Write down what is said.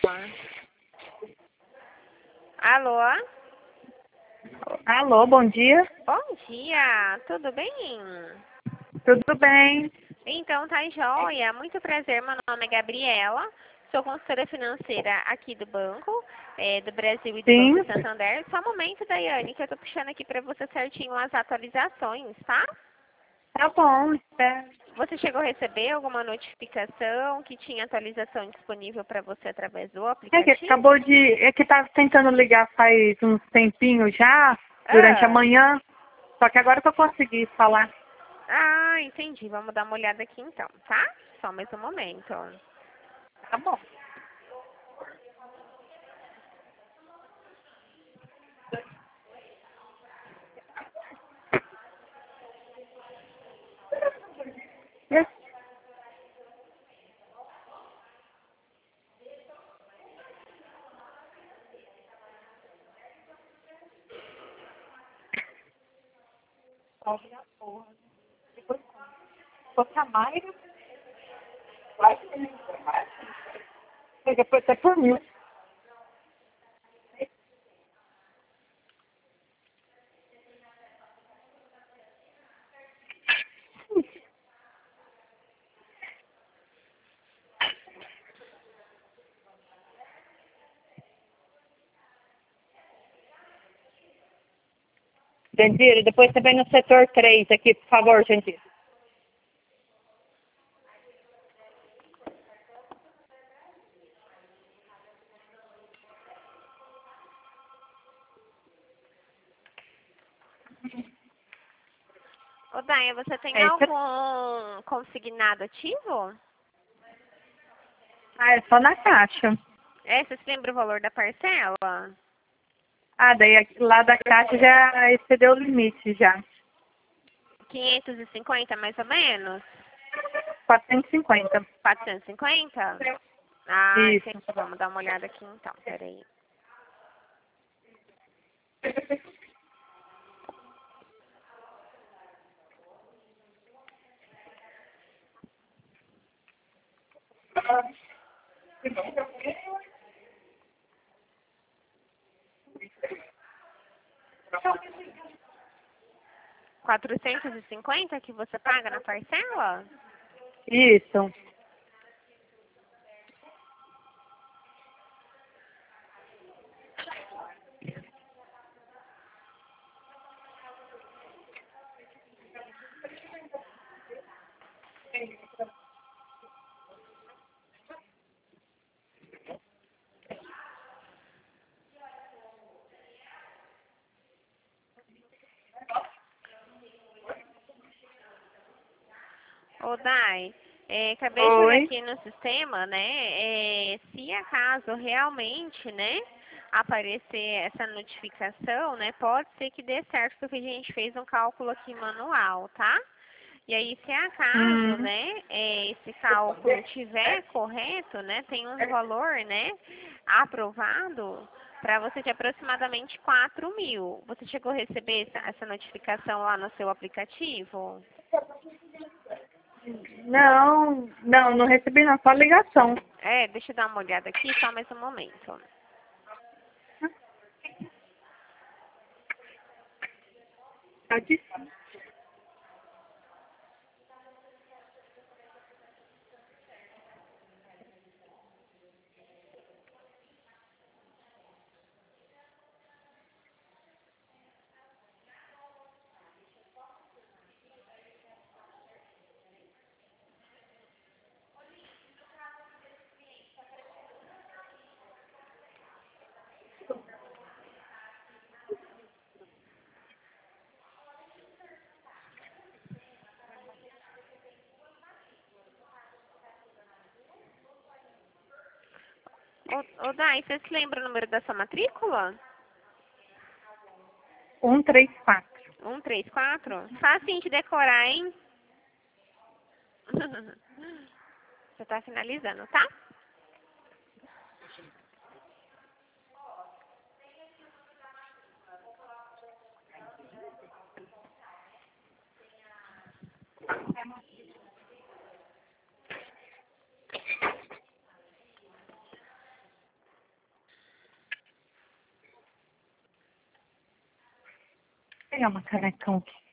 Alô? Alô, bom dia. Bom dia, tudo bem? Tudo bem? Então, tá joia. Muito prazer, meu nome é Gabriela. Sou consultora financeira aqui do banco, do Brasil e do Sim. Banco Santander. Só um momento, Daiane, que eu tô puxando aqui pra você certinho as atualizações, tá? Tá bom. É, Você chegou a receber alguma notificação que tinha atualização disponível para você através do que aplicativo? acabou de. É que tava tentando ligar faz uns tempinho já, durante a Ah, manhã. Só que agora que eu consegui falar. entendi. Vamos dar uma olhada aqui então, tá? Só mais um momento. Tá bom. Yes. Depois até por mil. Jandira, depois você vem no setor 3 aqui, por favor, Jandira. Ô, Daia, você tem É, algum consignado ativo? é só na caixa. Você se lembra o valor da parcela? Daí lá da caixa já excedeu o limite já. 550 mais ou menos? 450. 450? Isso. Entendi. Vamos dar uma olhada aqui então, peraí. R$ 450 que você paga na parcela? Isso. Ô, Dai, acabei de olhar Oi. aqui no sistema, né? Se acaso realmente, né, aparecer essa notificação, né, pode ser que dê certo, porque a gente fez um cálculo aqui manual, tá? E aí, se acaso, Hum. né, esse cálculo tiver correto, né, tem um valor, né, aprovado para você de aproximadamente 4.000. Você chegou a receber essa notificação lá no seu aplicativo? Não recebi não, só ligação. Deixa eu dar uma olhada aqui, só mais um momento. Tá difícil. Ô Dai, você se lembra o número da sua matrícula? 134. 134? Facinho de decorar, hein? Você tá finalizando, tá? pegar uma canecão aqui.